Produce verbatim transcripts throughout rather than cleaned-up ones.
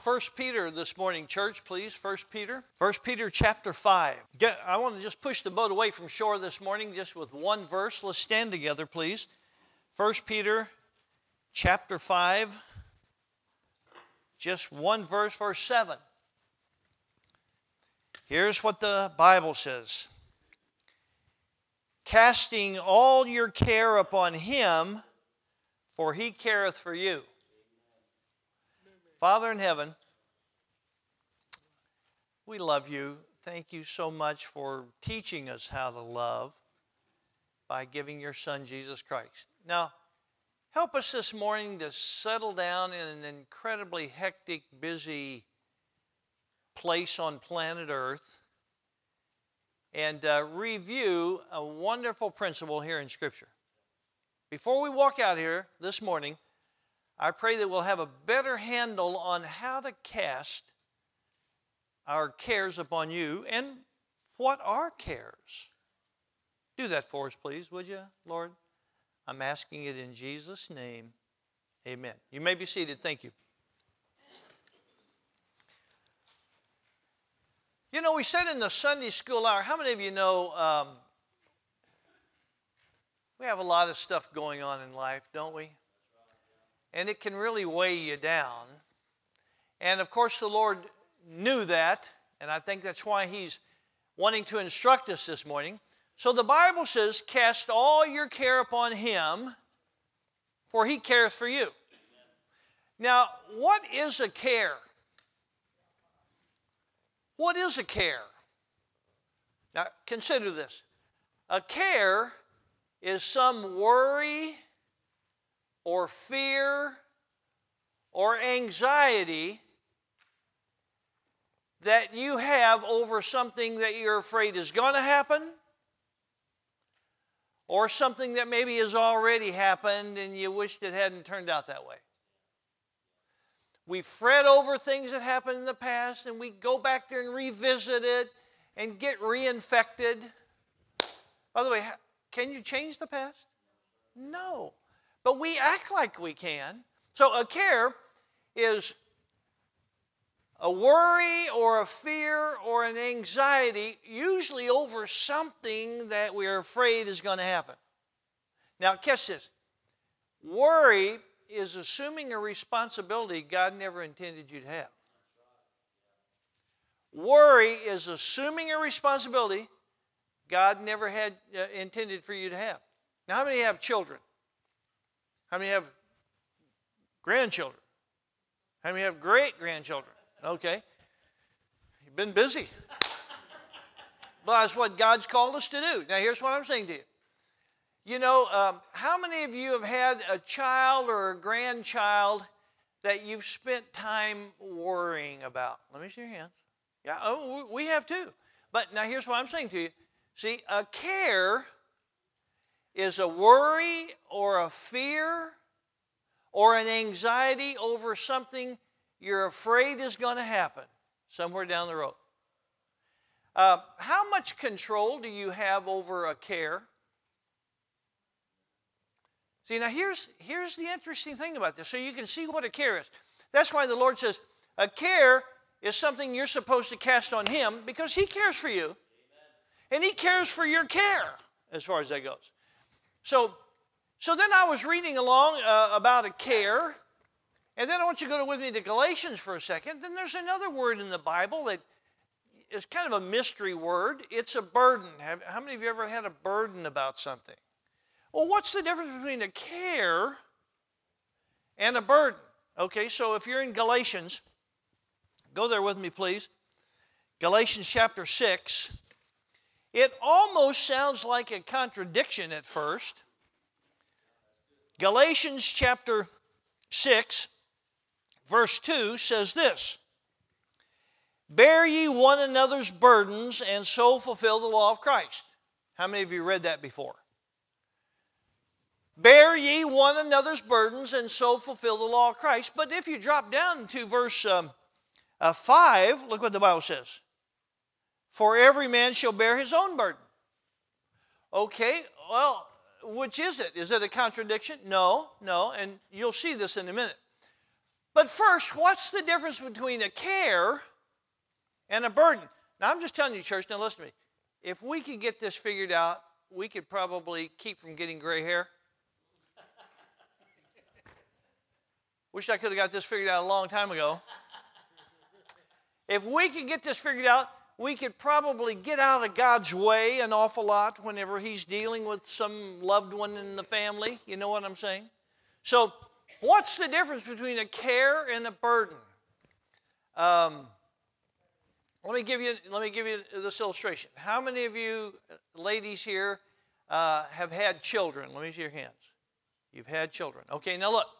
First Peter this morning, church, please. First Peter. First Peter chapter five. Get, I want to just push the boat away from shore this morning just with one verse. Let's stand together, please. First Peter chapter five. Just one verse, verse seven. Here's what the Bible says. Casting all your care upon him, for he careth for you. Father in heaven, we love you. Thank you so much for teaching us how to love by giving your Son, Jesus Christ. Now, help us this morning to settle down in an incredibly hectic, busy place on planet Earth and uh, review a wonderful principle here in Scripture. Before we walk out here this morning, I pray that we'll have a better handle on how to cast our cares upon you and what are cares. Do that for us, please, would you, Lord? I'm asking it in Jesus' name. Amen. You may be seated. Thank you. You know, we said in the Sunday school hour, how many of you know um, we have a lot of stuff going on in life, don't we? And it can really weigh you down. And of course the Lord knew that, and I think that's why He's wanting to instruct us this morning. So the Bible says, cast all your care upon Him, for He careth for you. Now, what is a care? What is a care? Now, consider this. A care is some worry or fear or anxiety that you have over something that you're afraid is going to happen, or something that maybe has already happened and you wished it hadn't turned out that way. We fret over things that happened in the past, and we go back there and revisit it and get reinfected. By the way, can you change the past? No. But we act like we can. So a care is a worry or a fear or an anxiety, usually over something that we're afraid is going to happen. Now, catch this. Worry is assuming a responsibility God never intended you to have. Worry is assuming a responsibility God never had uh, intended for you to have. Now, how many have children? How many have grandchildren? How many have great-grandchildren? Okay. You've been busy. But that's what God's called us to do. Now, here's what I'm saying to you. You know, um, how many of you have had a child or a grandchild that you've spent time worrying about? Let me see your hands. Yeah, oh, we have too. But now here's what I'm saying to you. See, a care is a worry or a fear or an anxiety over something you're afraid is going to happen somewhere down the road. Uh, how much control do you have over a care? See, now here's, here's the interesting thing about this, so you can see what a care is. That's why the Lord says a care is something you're supposed to cast on Him because He cares for you. Amen. And He cares for your care as far as that goes. So, so then I was reading along uh, about a care, and then I want you to go with me to Galatians for a second. Then there's another word in the Bible that is kind of a mystery word. It's a burden. Have, how many of you ever had a burden about something? Well, what's the difference between a care and a burden? Okay, so if you're in Galatians, go there with me, please. Galatians chapter six. It almost sounds like a contradiction at first. Galatians chapter six, verse two says this. Bear ye one another's burdens, and so fulfill the law of Christ. How many of you read that before? Bear ye one another's burdens, and so fulfill the law of Christ. But if you drop down to verse um, uh, five, look what the Bible says. For every man shall bear his own burden. Okay, well, which is it? Is it a contradiction? No, no, and you'll see this in a minute. But first, what's the difference between a care and a burden? Now, I'm just telling you, church, now listen to me. If we could get this figured out, we could probably keep from getting gray hair. Wish I could have got this figured out a long time ago. If we could get this figured out, we could probably get out of God's way an awful lot whenever he's dealing with some loved one in the family. You know what I'm saying? So, what's the difference between a care and a burden? Um, let me give you. Let me give you this illustration. How many of you ladies here uh, have had children? Let me see your hands. You've had children. Okay. Now look.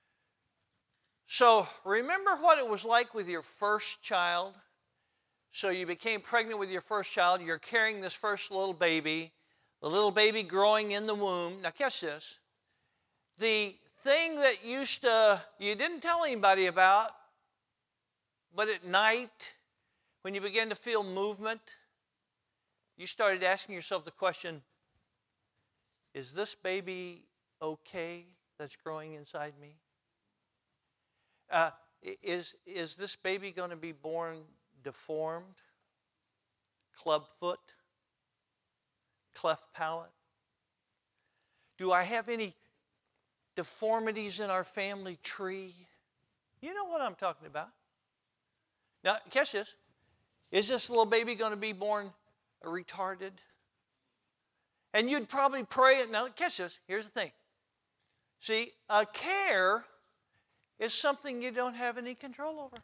So remember what it was like with your first child. So you became pregnant with your first child. You're carrying this first little baby. The little baby growing in the womb. Now catch this. The thing that used to, you didn't tell anybody about, but at night, when you began to feel movement, you started asking yourself the question, is this baby okay that's growing inside me? Uh, is, is this baby going to be born deformed, clubfoot, cleft palate? Do I have any deformities in our family tree? You know what I'm talking about. Now, catch this. Is this little baby going to be born retarded? And you'd probably pray it. Now, catch this. Here's the thing. See, a care is something you don't have any control over.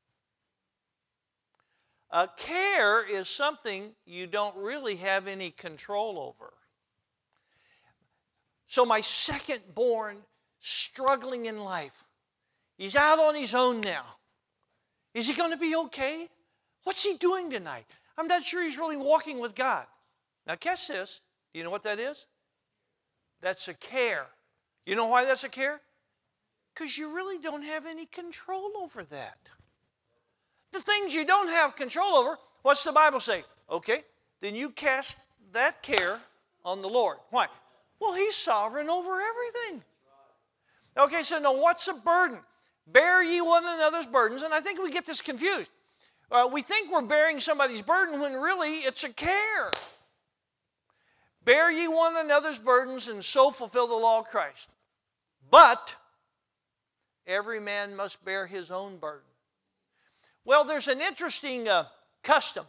A care is something you don't really have any control over. So my second born, struggling in life, he's out on his own now. Is he going to be okay? What's he doing tonight? I'm not sure he's really walking with God. Now catch this. Do you know what that is? That's a care. You know why that's a care? Because you really don't have any control over that. The things you don't have control over, what's the Bible say? Okay, then you cast that care on the Lord. Why? Well, he's sovereign over everything. Okay, so now what's a burden? Bear ye one another's burdens, and I think we get this confused. Uh, we think we're bearing somebody's burden when really it's a care. Bear ye one another's burdens, and so fulfill the law of Christ. But every man must bear his own burden. Well, there's an interesting uh, custom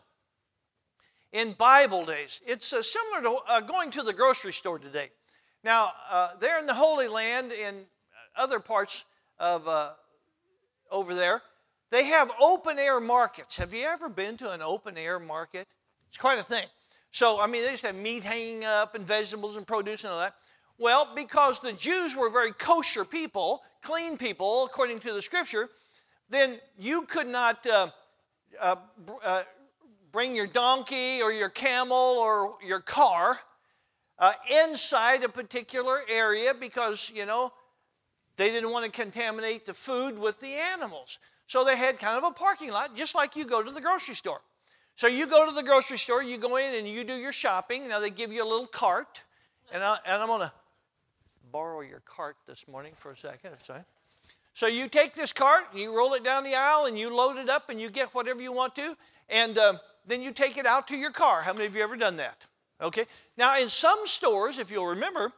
in Bible days. It's uh, similar to uh, going to the grocery store today. Now, uh, there in the Holy Land, in other parts of uh, over there, they have open-air markets. Have you ever been to an open-air market? It's quite a thing. So, I mean, they just have meat hanging up and vegetables and produce and all that. Well, because the Jews were very kosher people, clean people, according to the Scripture, then you could not uh, uh, uh, bring your donkey or your camel or your car uh, inside a particular area because, you know, they didn't want to contaminate the food with the animals. So they had kind of a parking lot, just like you go to the grocery store. So you go to the grocery store, you go in and you do your shopping. Now they give you a little cart. And, I, and I'm going to borrow your cart this morning for a second. Sorry. So you take this cart, and you roll it down the aisle, and you load it up, and you get whatever you want to. And uh, then you take it out to your car. How many of you ever done that? Okay. Now in some stores, if you'll remember,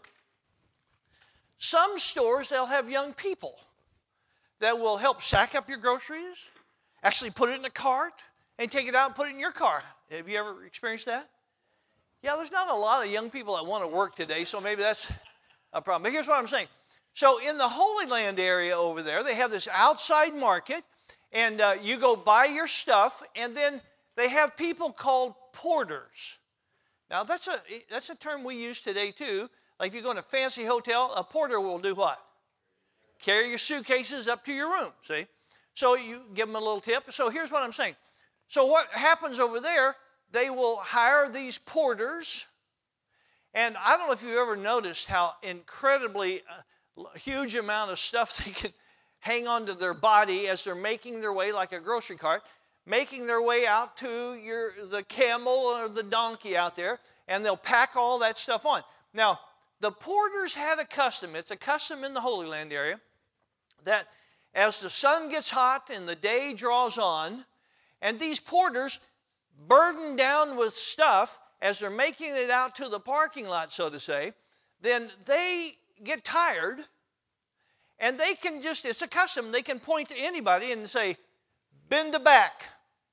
some stores, they'll have young people that will help sack up your groceries, actually put it in a cart, and take it out and put it in your car. Have you ever experienced that? Yeah, there's not a lot of young people that want to work today, so maybe that's a problem. But here's what I'm saying. So in the Holy Land area over there, they have this outside market, and uh, you go buy your stuff, and then they have people called porters. Now, that's a, that's a term we use today, too. Like if you go in a fancy hotel, a porter will do what? Carry your suitcases up to your room, see? So you give them a little tip. So here's what I'm saying. So what happens over there, they will hire these porters. And I don't know if you've ever noticed how incredibly uh, huge amount of stuff they can hang onto their body as they're making their way, like a grocery cart, making their way out to your the camel or the donkey out there, and they'll pack all that stuff on. Now, the porters had a custom. It's a custom in the Holy Land area that as the sun gets hot and the day draws on, and these porters, burdened down with stuff as they're making it out to the parking lot, so to say, then they get tired, and they can just, it's a custom, they can point to anybody and say, bend the back.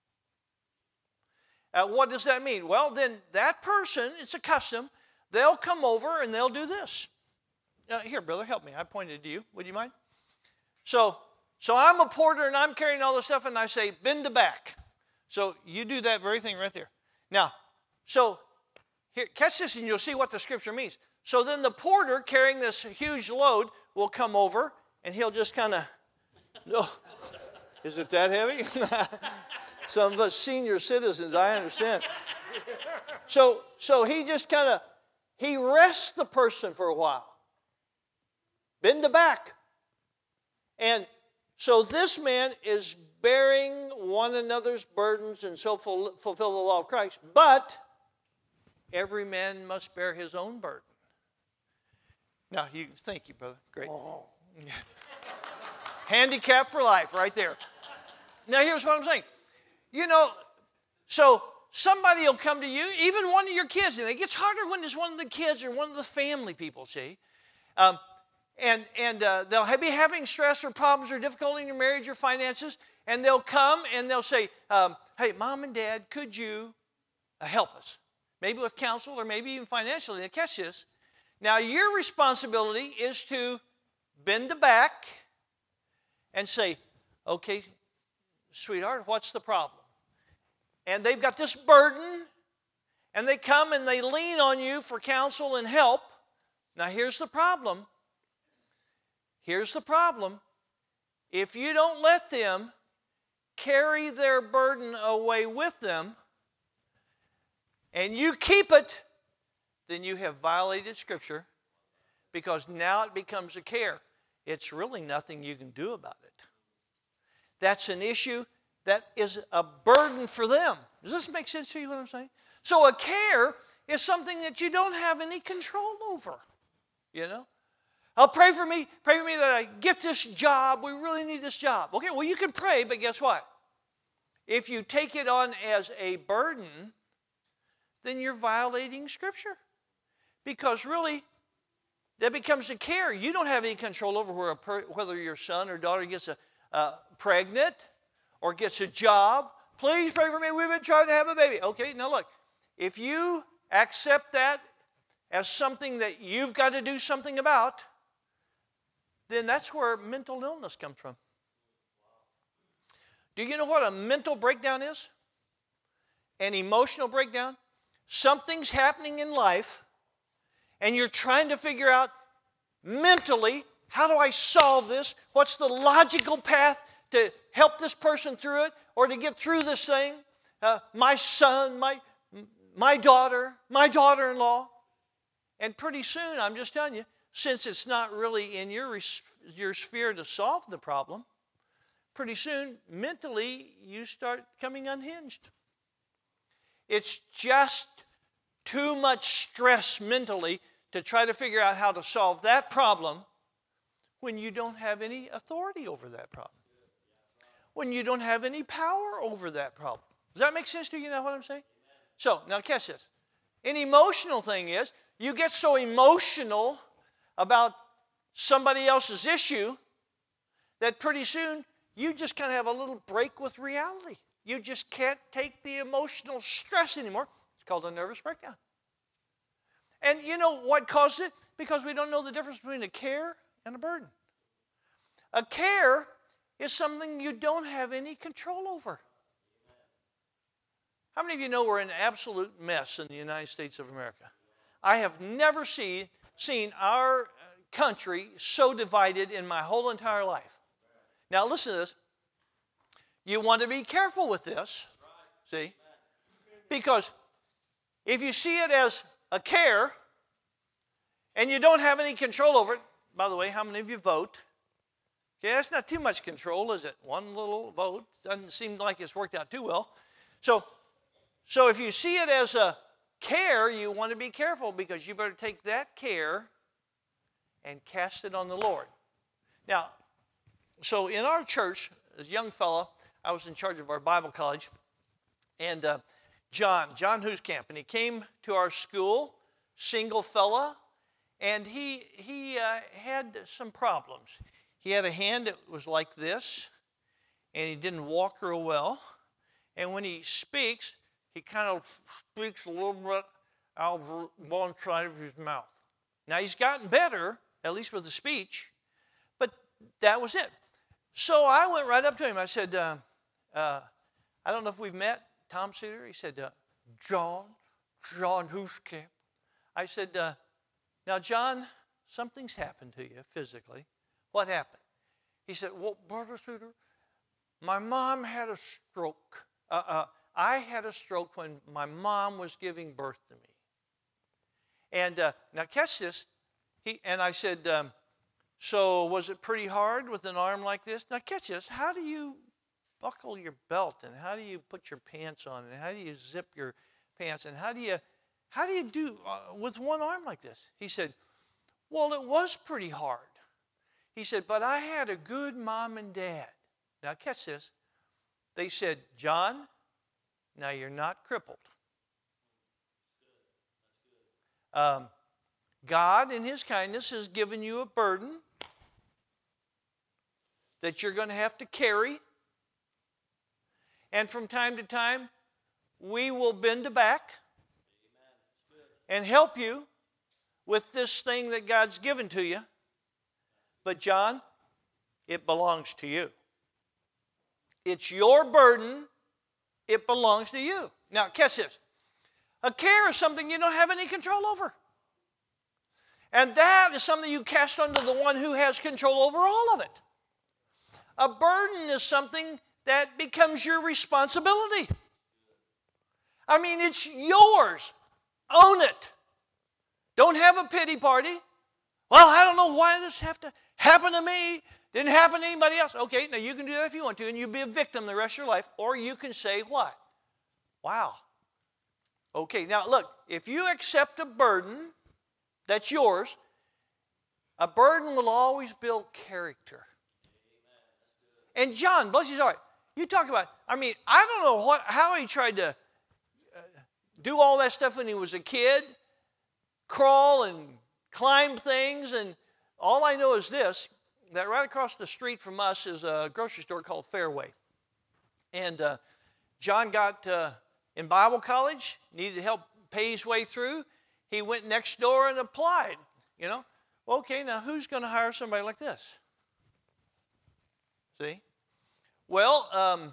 Uh, what does that mean? Well, then that person, it's a custom, they'll come over and they'll do this. Uh, here, brother, help me. I pointed to you. Would you mind? So, so I'm a porter and I'm carrying all this stuff and I say, bend the back. So you do that very thing right there. Now, so here, catch this and you'll see what the scripture means. So then the porter carrying this huge load will come over and he'll just kind of, oh, is it that heavy? Some of us senior citizens, I understand. So, so he just kind of, he rests the person for a while. Bend the back. And so this man is bearing one another's burdens and so ful- fulfill the law of Christ. But every man must bear his own burden. Now, you thank you, brother. Great. Oh. Handicap for life right there. Now, here's what I'm saying. You know, so somebody will come to you, even one of your kids, and it gets harder when it's one of the kids or one of the family people, see. Um, and and uh, they'll be having stress or problems or difficulty in your marriage or finances, and they'll come and they'll say, um, hey, Mom and Dad, could you uh, help us? Maybe with counsel or maybe even financially. Now, catch this. Now, your responsibility is to bend the back and say, okay, sweetheart, what's the problem? And they've got this burden, and they come and they lean on you for counsel and help. Now, here's the problem. Here's the problem. If you don't let them carry their burden away with them, and you keep it, then you have violated Scripture, because now it becomes a care. It's really nothing you can do about it. That's an issue that is a burden for them. Does this make sense to you, what I'm saying? So a care is something that you don't have any control over, you know? Oh, pray for me, pray for me that I get this job. We really need this job. Okay, well, you can pray, but guess what? If you take it on as a burden, then you're violating Scripture. Because really, that becomes a care. You don't have any control over where a per, whether your son or daughter gets a, uh, pregnant or gets a job. Please pray for me. We've been trying to have a baby. Okay, now look. If you accept that as something that you've got to do something about, then that's where mental illness comes from. Do you know what a mental breakdown is? An emotional breakdown? Something's happening in life, and you're trying to figure out mentally, how do I solve this? What's the logical path to help this person through it or to get through this thing? Uh, my son, my, my daughter, my daughter-in-law. And pretty soon, I'm just telling you, since it's not really in your, your sphere to solve the problem, pretty soon, mentally, you start coming unhinged. It's just too much stress mentally to try to figure out how to solve that problem when you don't have any authority over that problem. When you don't have any power over that problem. Does that make sense to you now what I'm saying? So, now catch this. An emotional thing is, you get so emotional about somebody else's issue that pretty soon you just kind of have a little break with reality. You just can't take the emotional stress anymore. It's called a nervous breakdown. And you know what causes it? Because we don't know the difference between a care and a burden. A care is something you don't have any control over. How many of you know we're in an absolute mess in the United States of America? I have never see, seen our country so divided in my whole entire life. Now listen to this. You want to be careful with this, see? Because if you see it as a care and you don't have any control over it, by the way, how many of you vote? Okay, that's not too much control, is it? One little vote doesn't seem like it's worked out too well. So, so if you see it as a care, you want to be careful because you better take that care and cast it on the Lord. Now, so in our church, as a young fella, I was in charge of our Bible college, and uh, John, John Hooskamp, and he came to our school, single fella, and he he uh, had some problems. He had a hand that was like this, and he didn't walk real well. And when he speaks, he kind of speaks a little bit out of one side of his mouth. Now, he's gotten better, at least with the speech, but that was it. So I went right up to him. I said, uh, uh, I don't know if we've met, Tom Suter. He said, uh, John, John Hooskamp. I said, uh, now, John, something's happened to you physically. What happened? He said, well, Brother Suter, my mom had a stroke. Uh, uh, I had a stroke when my mom was giving birth to me. And uh, now catch this. He and I said, um, so was it pretty hard with an arm like this? Now catch this. How do you buckle your belt, and how do you put your pants on, and how do you zip your pants, and how do you how do you do uh, with one arm like this? He said, well, it was pretty hard. He said, but I had a good mom and dad. Now catch this. They said, John, now you're not crippled. Um, God, in His kindness, has given you a burden that you're going to have to carry. And from time to time, we will bend the back and help you with this thing that God's given to you. But John, it belongs to you. It's your burden. It belongs to you. Now, catch this. A care is something you don't have any control over. And that is something you cast onto the one who has control over all of it. A burden is something that becomes your responsibility. I mean, it's yours. Own it. Don't have a pity party. Well, I don't know why this have to happen to me. Didn't happen to anybody else. Okay, now you can do that if you want to, and you'll be a victim the rest of your life. Or you can say what? Wow. Okay, now look, if you accept a burden that's yours, a burden will always build character. And John, bless his heart, you talk about, I mean, I don't know what, how he tried to uh, do all that stuff when he was a kid, crawl and climb things, and all I know is this, that right across the street from us is a grocery store called Fairway. And uh, John got uh, in Bible college, needed help pay his way through. He went next door and applied, you know. Well, okay, now who's going to hire somebody like this? See? Well, um,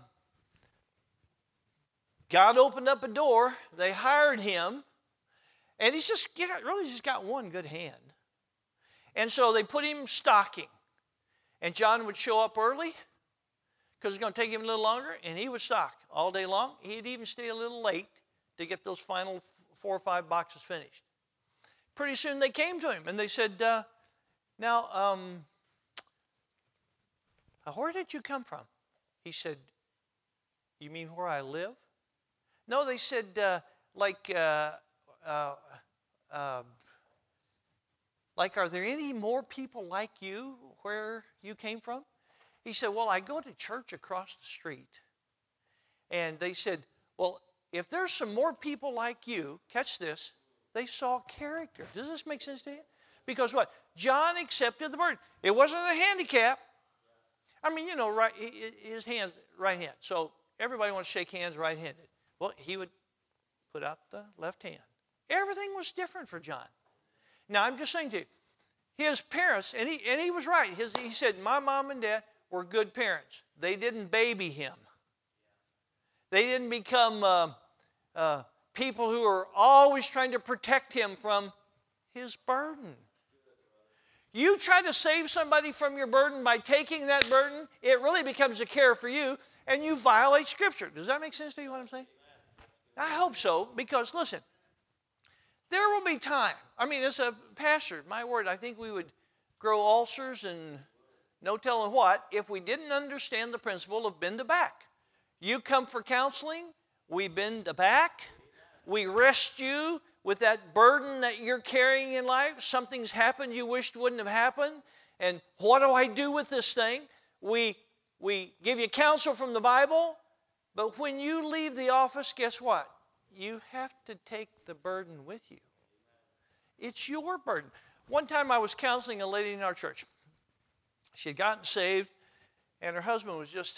God opened up a door. They hired him. And he's just, yeah, really just got one good hand. And so they put him stocking. And John would show up early because it's going to take him a little longer, and he would stock all day long. He'd even stay a little late to get those final four or five boxes finished. Pretty soon they came to him, and they said, uh, now, um, where did you come from? He said, you mean where I live? No, they said, uh, like, uh, uh, uh, like, are there any more people like you where you came from? He said, well, I go to church across the street. And they said, well, if there's some more people like you, catch this, they saw character. Does this make sense to you? Because what? John accepted the burden. It wasn't a handicap. I mean, you know, right, his hands, right hand. So everybody wants to shake hands right-handed. Well, he would put out the left hand. Everything was different for John. Now, I'm just saying to you, his parents, and he, and he was right. His, he said, my mom and dad were good parents. They didn't baby him. They didn't become uh, uh, people who are always trying to protect him from his burden. You try to save somebody from your burden by taking that burden, it really becomes a care for you, and you violate Scripture. Does that make sense to you, what I'm saying? I hope so, because listen, there will be time. I mean, as a pastor, my word, I think we would grow ulcers and no telling what if we didn't understand the principle of bend the back. You come for counseling, we bend the back, we rest you with that burden that you're carrying in life. Something's happened you wished wouldn't have happened, and what do I do with this thing? we, we give you counsel from the Bible, but when you leave the office, guess what? You have to take the burden with you. It's your burden. One time I was counseling a lady in our church. She had gotten saved, and her husband was just,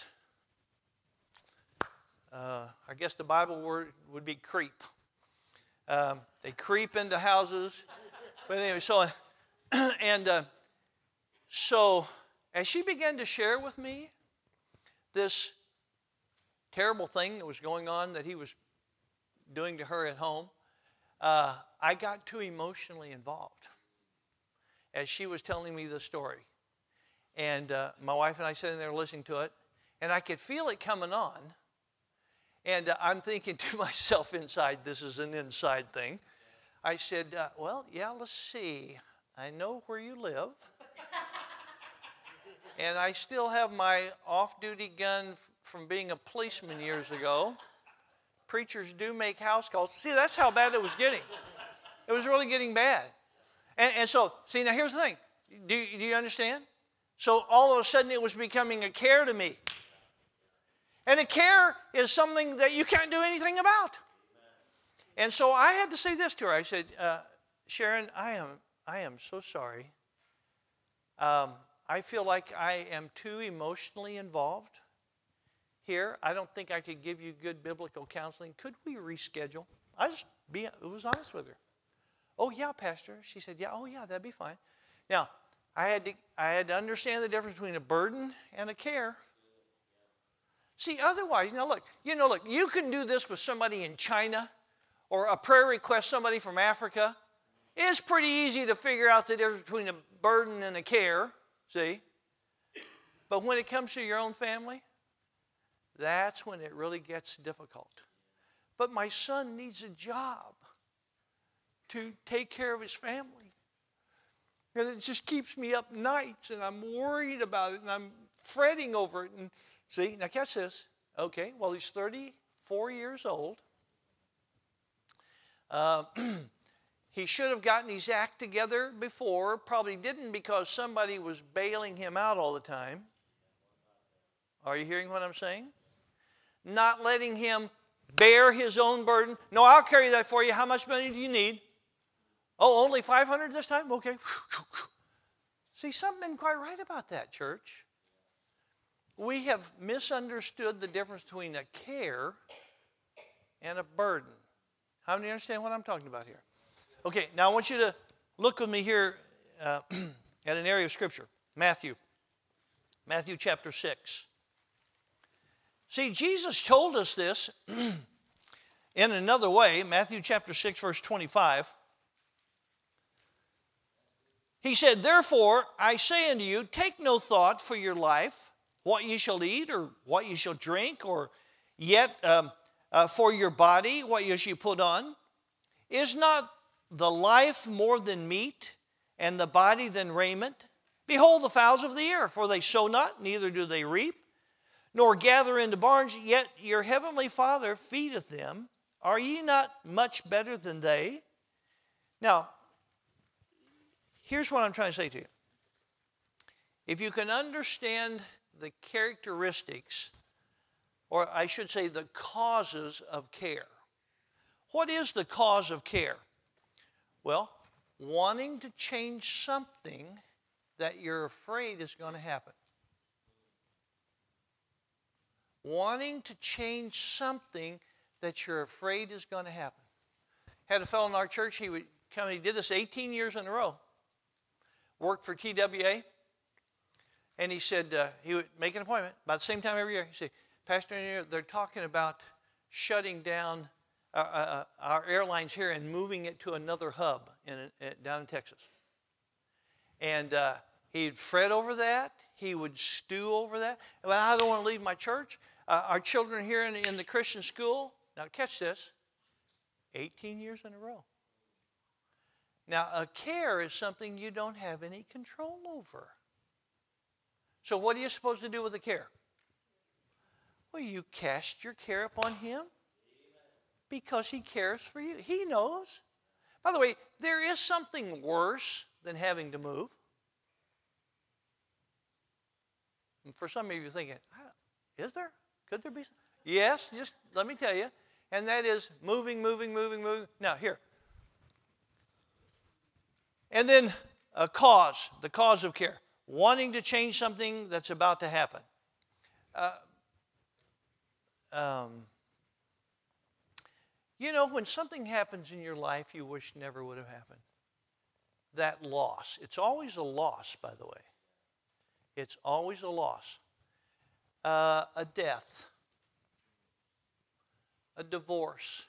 uh, I guess the Bible word would be creep. Um, they creep into houses. But anyway, so, and uh, so as she began to share with me this terrible thing that was going on that he was doing to her at home, uh, I got too emotionally involved as she was telling me the story. And uh, my wife and I sitting there listening to it, and I could feel it coming on. And uh, I'm thinking to myself inside, this is an inside thing. I said, uh, well, yeah, let's see. I know where you live. And I still have my off-duty gun f- from being a policeman years ago. Preachers do make house calls. See, that's how bad it was getting. It was really getting bad. And, and so, see, now here's the thing. Do, do you understand? So all of a sudden it was becoming a care to me. And a care is something that you can't do anything about. And so I had to say this to her. I said, uh, Sharon, I am, I am so sorry. Um, I feel like I am too emotionally involved here. I don't think I could give you good biblical counseling. Could we reschedule? I just be, I was honest with her. Oh, yeah, Pastor. She said, yeah, oh, yeah, that'd be fine. Now, I had to, I had to understand the difference between a burden and a care. See, otherwise, now look, you know, look, you can do this with somebody in China or a prayer request, somebody from Africa. It's pretty easy to figure out the difference between a burden and a care, see? But when it comes to your own family, that's when it really gets difficult. But my son needs a job to take care of his family. And it just keeps me up nights, and I'm worried about it, and I'm fretting over it. And see, now catch this. Okay, well, he's thirty-four years old. Uh, he should have gotten his act together before. Probably didn't because somebody was bailing him out all the time. Are you hearing what I'm saying? Not letting him bear his own burden. No, I'll carry that for you. How much money do you need? Oh, only five hundred this time? Okay. See, something isn't quite right about that, church. We have misunderstood the difference between a care and a burden. How many understand what I'm talking about here? Okay, now I want you to look with me here uh, at an area of Scripture. Matthew. Matthew chapter six. See, Jesus told us this in another way. Matthew chapter six, verse twenty-five. He said, therefore, I say unto you, take no thought for your life, what ye shall eat, or what ye shall drink, or yet um, uh, for your body, what ye shall put on. Is not the life more than meat, and the body than raiment? Behold the fowls of the air, for they sow not, neither do they reap, nor gather into barns, yet your heavenly Father feedeth them. Are ye not much better than they? Now, here's what I'm trying to say to you. If you can understand the characteristics, or I should say the causes of care. What is the cause of care? Well, wanting to change something that you're afraid is going to happen. Wanting to change something that you're afraid is going to happen. Had a fellow in our church, he would come, he did this eighteen years in a row. Worked for T W A. And he said, uh, he would make an appointment about the same time every year. He said, Pastor, they're talking about shutting down uh, uh, our airlines here and moving it to another hub in, uh, down in Texas. And uh, he'd fret over that. He would stew over that. Well, I don't want to leave my church. Uh, our children here in, in the Christian school. Now, catch this. eighteen years in a row. Now, a care is something you don't have any control over. So what are you supposed to do with a care? Well, you cast your care upon Him because He cares for you. He knows. By the way, there is something worse than having to move. And for some of you thinking, is there? Could there be? Some? Yes, just let me tell you. And that is moving, moving, moving, moving. Now, here. And then a cause, the cause of care. Wanting to change something that's about to happen. Uh, um, you know, when something happens in your life you wish never would have happened, that loss, it's always a loss, by the way. It's always a loss. Uh, a death, a divorce,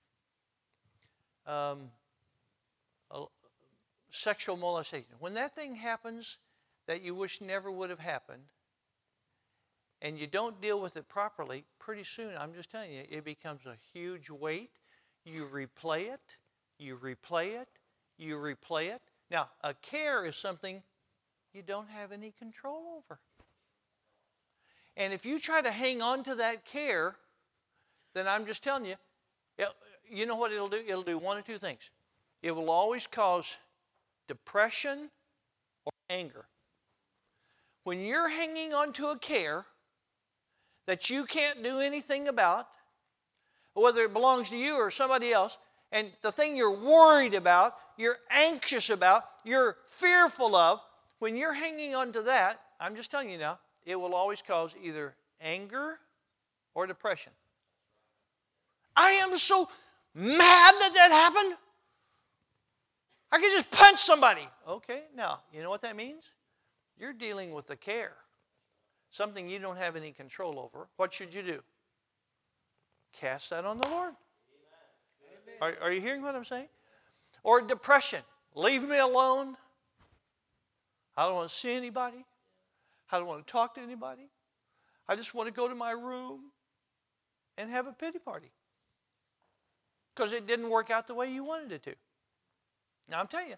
um, a, sexual molestation. When that thing happens that you wish never would have happened, and you don't deal with it properly, pretty soon, I'm just telling you, it becomes a huge weight. You replay it, you replay it, you replay it. Now, a care is something you don't have any control over. And if you try to hang on to that care, then I'm just telling you, it, you know what it'll do? It'll do one of two things. It will always cause depression or anger. When you're hanging on to a care that you can't do anything about, whether it belongs to you or somebody else, and the thing you're worried about, you're anxious about, you're fearful of, when you're hanging on to that, I'm just telling you now, it will always cause either anger or depression. I am so mad that that happened. I could just punch somebody. Okay, now, you know what that means? You're dealing with the care. Something you don't have any control over. What should you do? Cast that on the Lord. Are, are you hearing what I'm saying? Or depression. Leave me alone. I don't want to see anybody. I don't want to talk to anybody. I just want to go to my room and have a pity party. Because it didn't work out the way you wanted it to. Now, I'm telling you,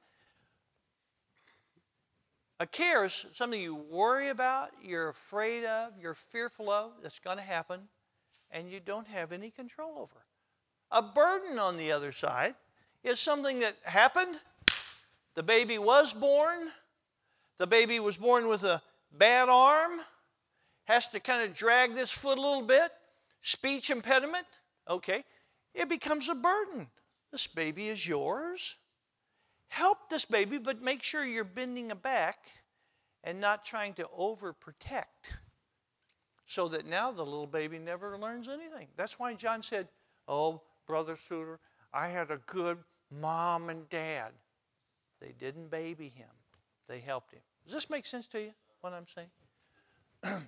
a care is something you worry about, you're afraid of, you're fearful of, that's going to happen, and you don't have any control over. A burden, on the other side, is something that happened. The baby was born. The baby was born with a bad arm. Has to kind of drag this foot a little bit. Speech impediment. Okay. It becomes a burden. This baby is yours. Help this baby, but make sure you're bending it back and not trying to overprotect so that now the little baby never learns anything. That's why John said, oh, Brother Suter, I had a good mom and dad. They didn't baby him. They helped him. Does this make sense to you, what I'm saying?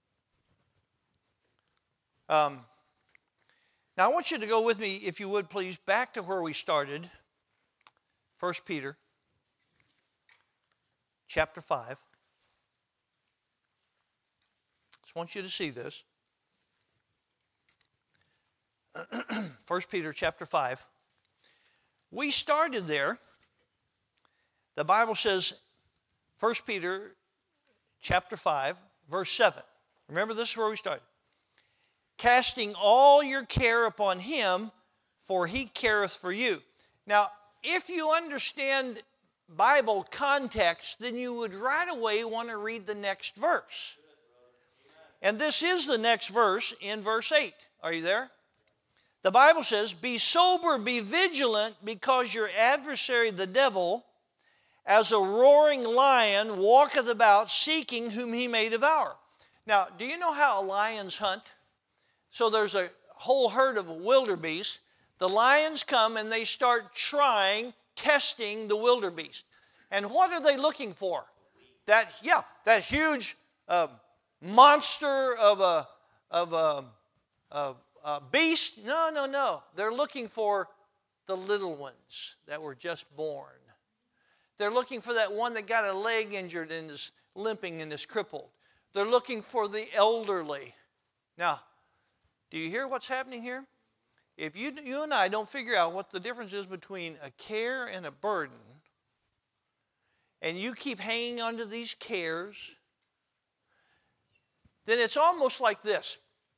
um, now, I want you to go with me, if you would, please, back to where we started. First Peter, chapter five. Just want you to see this. First Peter, chapter five. We started there. The Bible says, First Peter, chapter five, verse seven. Remember, this is where we started. Casting all your care upon him, for he careth for you. Now, if you understand Bible context, then you would right away want to read the next verse. And this is the next verse in verse eight. Are you there? The Bible says, be sober, be vigilant, because your adversary, the devil, as a roaring lion, walketh about, seeking whom he may devour. Now, do you know how lions hunt? So there's a whole herd of wildebeest. The lions come and they start trying, testing the wildebeest. And what are they looking for? That, yeah, that huge uh, monster of a, of a, a, a beast? No, no, no. They're looking for the little ones that were just born. They're looking for that one that got a leg injured and is limping and is crippled. They're looking for the elderly. Now, do you hear what's happening here? If you, you and I don't figure out what the difference is between a care and a burden, and you keep hanging on to these cares, then it's almost like this.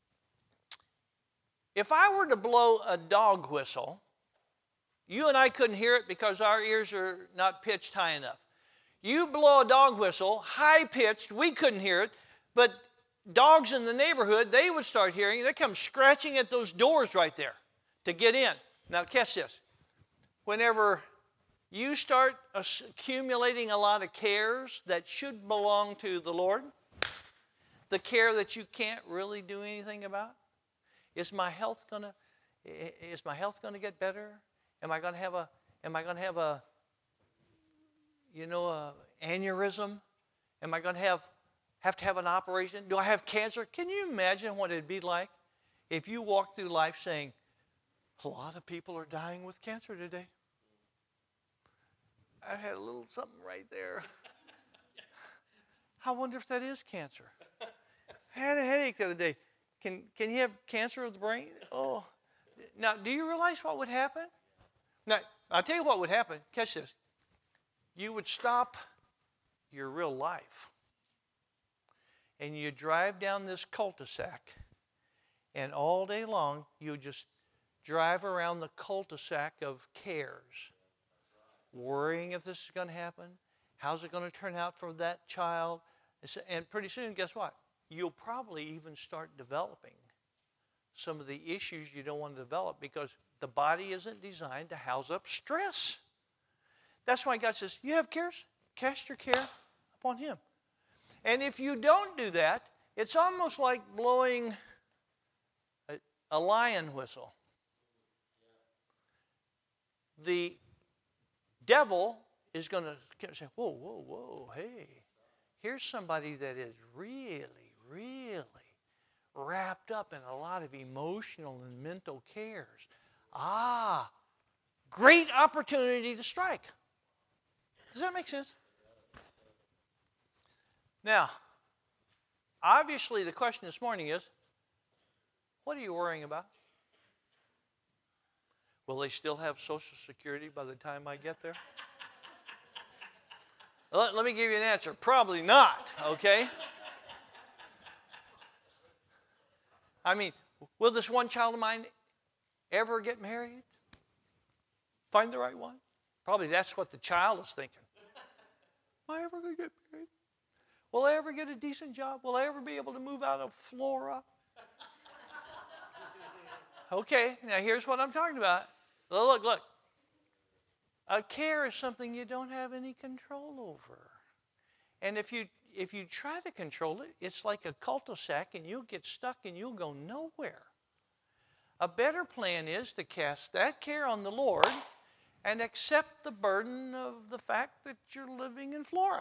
If I were to blow a dog whistle, you and I couldn't hear it because our ears are not pitched high enough. You blow a dog whistle, high pitched, we couldn't hear it, But dogs in the neighborhood, they would start hearing, they come scratching at those doors right there to get in. Now, catch this. Whenever you start accumulating a lot of cares that should belong to the Lord, the care that you can't really do anything about, is my health gonna is my health gonna get better? Am I gonna have a am I gonna have a you know a aneurysm? Am I gonna have have to have an operation? Do I have cancer? Can you imagine what it'd be like if you walked through life saying, a lot of people are dying with cancer today? I had a little something right there. I wonder if that is cancer. I had a headache the other day. Can can you have cancer of the brain? Oh. Now, do you realize what would happen? Now, I'll tell you what would happen. Catch this. You would stop your real life. And you drive down this cul-de-sac. And all day long, you just drive around the cul-de-sac of cares. Worrying if this is going to happen. How's it going to turn out for that child? And pretty soon, guess what? You'll probably even start developing some of the issues you don't want to develop because the body isn't designed to house up stress. That's why God says, you have cares? Cast your care upon Him. And if you don't do that, it's almost like blowing a, a lion whistle. The devil is going to say, whoa, whoa, whoa, hey, here's somebody that is really, really wrapped up in a lot of emotional and mental cares. Ah, great opportunity to strike. Does that make sense? Now, obviously the question this morning is, what are you worrying about? Will they still have Social Security by the time I get there? let, let me give you an answer. Probably not, okay? I mean, will this one child of mine ever get married? Find the right one? Probably that's what the child is thinking. Am I ever going to get married? Will I ever get a decent job? Will I ever be able to move out of Flora? Okay, now here's what I'm talking about. Look, look. A care is something you don't have any control over. And if you if you try to control it, it's like a cul-de-sac and you'll get stuck and you'll go nowhere. A better plan is to cast that care on the Lord and accept the burden of the fact that you're living in Flora.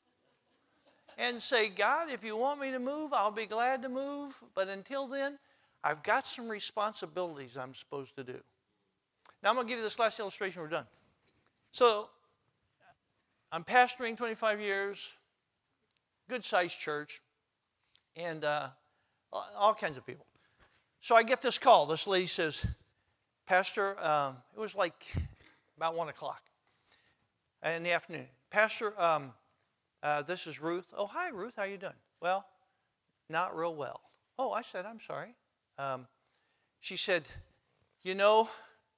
And say, God, if you want me to move, I'll be glad to move. But until then, I've got some responsibilities I'm supposed to do. Now, I'm going to give you this last illustration. We're done. So, I'm pastoring twenty-five years, good-sized church, and uh, all kinds of people. So I get this call. This lady says, Pastor, um, it was like about one o'clock in the afternoon. Pastor, um, uh, this is Ruth. Oh, hi, Ruth. How you doing? Well, not real well. Oh, I said, I'm sorry. Um, she said, you know,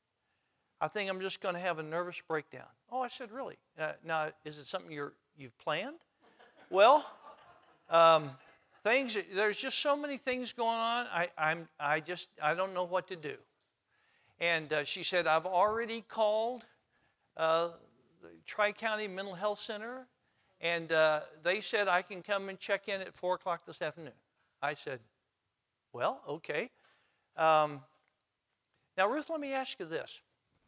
I think I'm just going to have a nervous breakdown. Oh, I said, really? Uh, now, is it something you're, you've planned? Well, um, things. There's just so many things going on. I, I'm, I just, I don't know what to do. And uh, she said, I've already called uh, the Tri-County Mental Health Center, and uh, they said I can come and check in at four o'clock this afternoon. I said, well, okay. Um, now, Ruth, let me ask you this.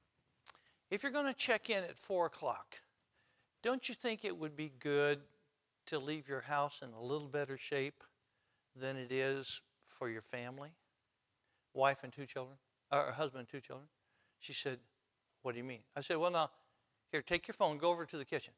If you're going to check in at four o'clock, don't you think it would be good to leave your house in a little better shape than it is for your family? Wife and two children, or husband and two children? She said, what do you mean? I said, well, now, here, take your phone, go over to the kitchen.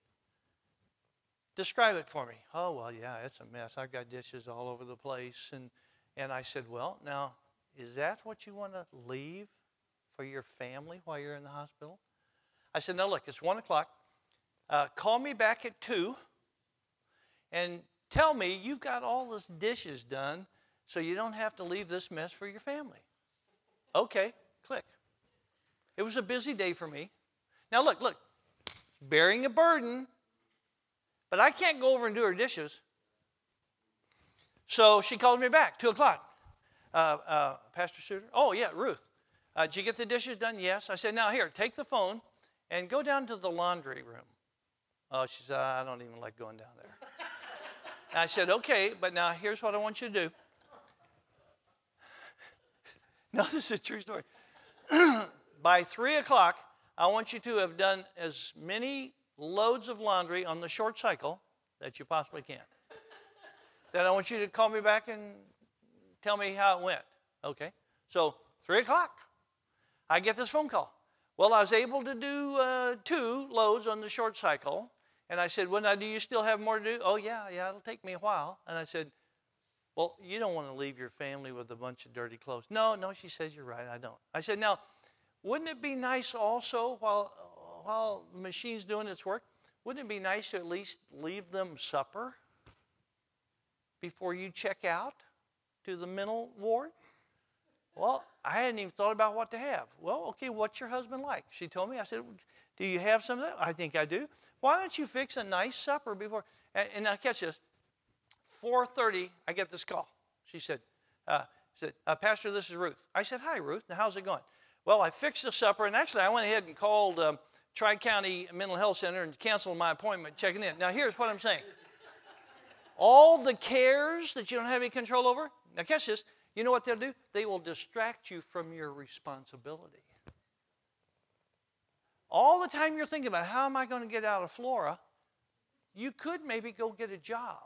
Describe it for me. Oh, well, yeah, it's a mess. I've got dishes all over the place. And, and I said, well, now, is that what you want to leave for your family while you're in the hospital? I said, no, look, it's one o'clock. Uh, call me back at two and tell me you've got all this dishes done so you don't have to leave this mess for your family. Okay, click. It was a busy day for me. Now, look, look, bearing a burden, but I can't go over and do her dishes. So she called me back, two o'clock. Uh, uh, Pastor Suter? Oh, yeah, Ruth. Uh, did you get the dishes done? Yes. I said, now here, take the phone and go down to the laundry room. Oh, she said, I don't even like going down there. And I said, okay, but now here's what I want you to do. No, this is a true story. By three o'clock, I want you to have done as many loads of laundry on the short cycle that you possibly can. Then I want you to call me back and tell me how it went. Okay. So three o'clock, I get this phone call. Well, I was able to do uh, two loads on the short cycle. And I said, well, now, do you still have more to do? Oh, yeah, yeah, it'll take me a while. And I said, well, you don't want to leave your family with a bunch of dirty clothes. No, no, she says, you're right, I don't. I said, now, wouldn't it be nice also, while, while the machine's doing its work, wouldn't it be nice to at least leave them supper before you check out to the mental ward? Well, I hadn't even thought about what to have. Well, okay, what's your husband like? She told me. I said, do you have some of that? I think I do. Why don't you fix a nice supper before? And, and now catch this. four thirty, I get this call. She said, uh, said uh, Pastor, this is Ruth. I said, hi, Ruth. Now, how's it going? Well, I fixed the supper, and actually I went ahead and called um, Tri-County Mental Health Center and canceled my appointment checking in. Now, here's what I'm saying. All the cares that you don't have any control over, now catch this, you know what they'll do? They will distract you from your responsibility. All the time you're thinking about, how am I going to get out of Flora? You could maybe go get a job.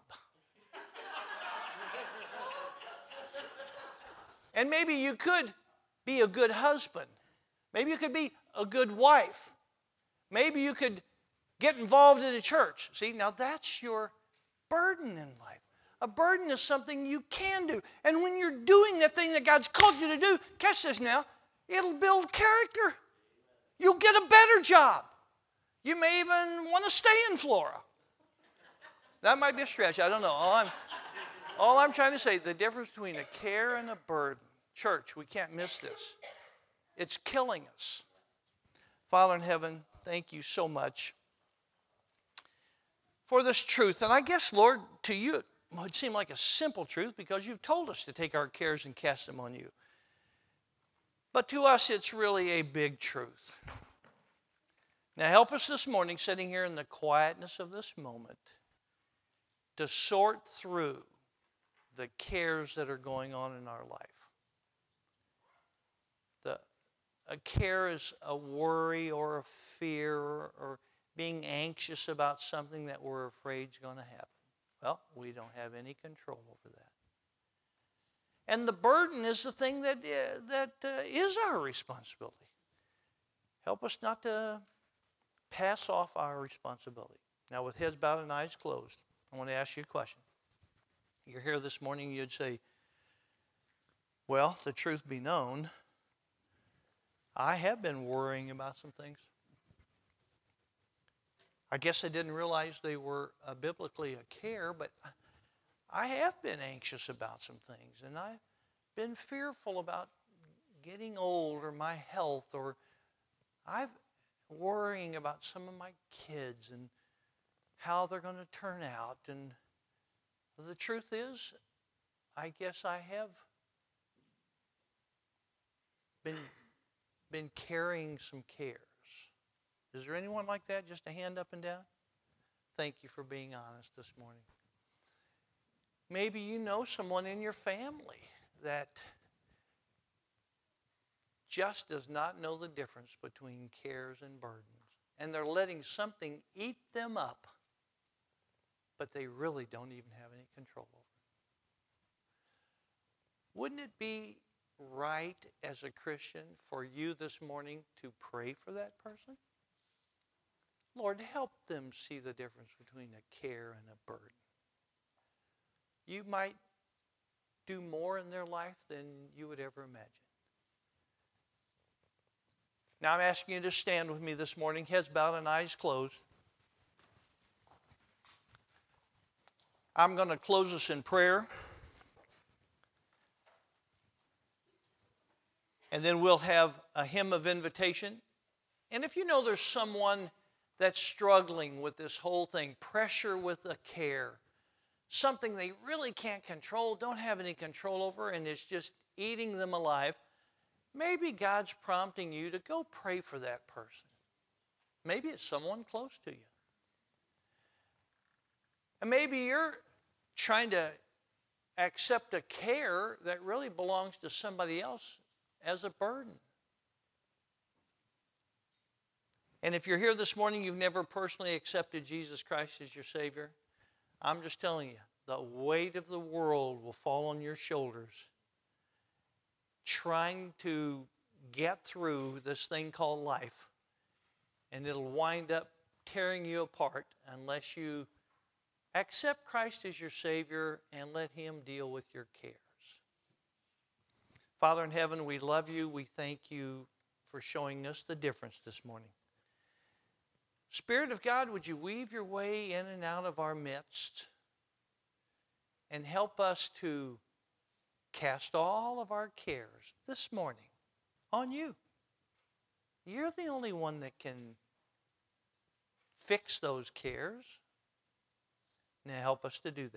And maybe you could be a good husband. Maybe you could be a good wife. Maybe you could get involved in a church. See, now that's your burden in life. A burden is something you can do. And when you're doing that thing that God's called you to do, catch this now, it'll build character. You'll get a better job. You may even want to stay in Flora. That might be a stretch. I don't know. All I'm, all I'm trying to say, the difference between a care and a burden. Church, we can't miss this. It's killing us. Father in heaven, thank you so much for this truth. And I guess, Lord, to you, it would seem like a simple truth because you've told us to take our cares and cast them on you. But to us, it's really a big truth. Now help us this morning, sitting here in the quietness of this moment, to sort through the cares that are going on in our life. The, a care is a worry or a fear or, or being anxious about something that we're afraid is going to happen. Well, we don't have any control over that. And the burden is the thing that, uh, that uh, is our responsibility. Help us not to pass off our responsibility. Now, with heads bowed and eyes closed, I want to ask you a question. You're here this morning, you'd say, well, the truth be known, I have been worrying about some things. I guess I didn't realize they were uh, biblically a care, but I have been anxious about some things, and I've been fearful about getting old or my health, or I've worrying about some of my kids and how they're going to turn out. And the truth is, I guess I have been, been carrying some cares. Is there anyone like that? Just a hand up and down? Thank you for being honest this morning. Maybe you know someone in your family that just does not know the difference between cares and burdens. And they're letting something eat them up, but they really don't even have any control over it. Wouldn't it be right as a Christian for you this morning to pray for that person? Lord, help them see the difference between a care and a burden. You might do more in their life than you would ever imagine. Now I'm asking you to stand with me this morning, heads bowed and eyes closed. I'm going to close us in prayer. And then we'll have a hymn of invitation. And if you know there's someone that's struggling with this whole thing, pressure with a care, something they really can't control, don't have any control over, and it's just eating them alive, maybe God's prompting you to go pray for that person. Maybe it's someone close to you. And maybe you're trying to accept a care that really belongs to somebody else as a burden. And if you're here this morning, you've never personally accepted Jesus Christ as your Savior, I'm just telling you, the weight of the world will fall on your shoulders trying to get through this thing called life. And it'll wind up tearing you apart unless you accept Christ as your Savior and let Him deal with your cares. Father in heaven, we love you. We thank you for showing us the difference this morning. Spirit of God, would you weave your way in and out of our midst and help us to cast all of our cares this morning on you. You're the only one that can fix those cares. Now help us to do that.